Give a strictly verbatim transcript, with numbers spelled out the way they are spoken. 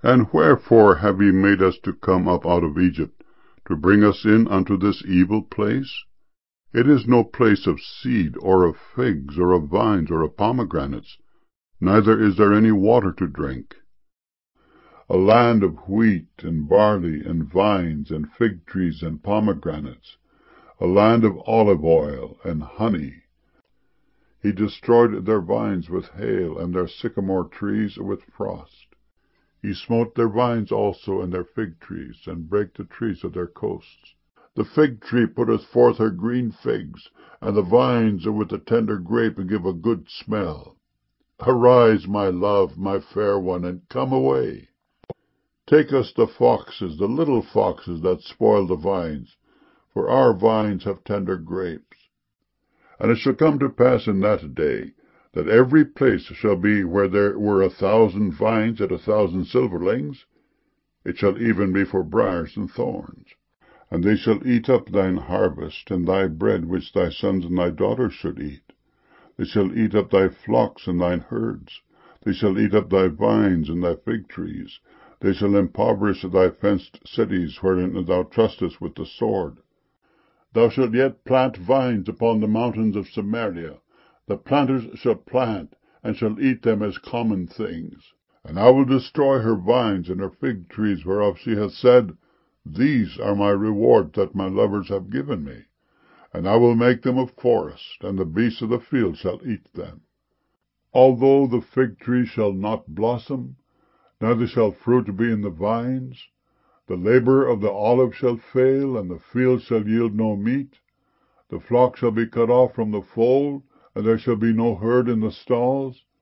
And wherefore have ye made us to come up out of Egypt, to bring us in unto this evil place? It is no place of seed, or of figs, or of vines, or of pomegranates, neither is there any water to drink. A land of wheat, and barley, and vines, and fig trees, and pomegranates, a land of olive oil and honey. He destroyed their vines with hail, and their sycamore trees with frost. He smote their vines also, and their fig trees, and brake the trees of their coasts. The fig tree putteth forth her green figs, and the vines with the tender grape give a good smell. Arise, my love, my fair one, and come away. Take us the foxes, the little foxes that spoil the vines, for our vines have tender grapes. And it shall come to pass in that day, that every place shall be where there were a thousand vines and a thousand silverlings, it shall even be for briars and thorns. And they shall eat up thine harvest, and thy bread which thy sons and thy daughters should eat. They shall eat up thy flocks and thine herds. They shall eat up thy vines and thy fig trees. They shall impoverish thy fenced cities, wherein thou trustest with the sword. Thou shalt yet plant vines upon the mountains of Samaria. The planters shall plant, and shall eat them as common things. And I will destroy her vines and her fig trees, whereof she hath said, These are my reward that my lovers have given me. And I will make them a forest, and the beasts of the field shall eat them. Although the fig tree shall not blossom, neither shall fruit be in the vines, the labor of the olive shall fail, and the field shall yield no meat. The flock shall be cut off from the fold, and there shall be no herd in the stalls.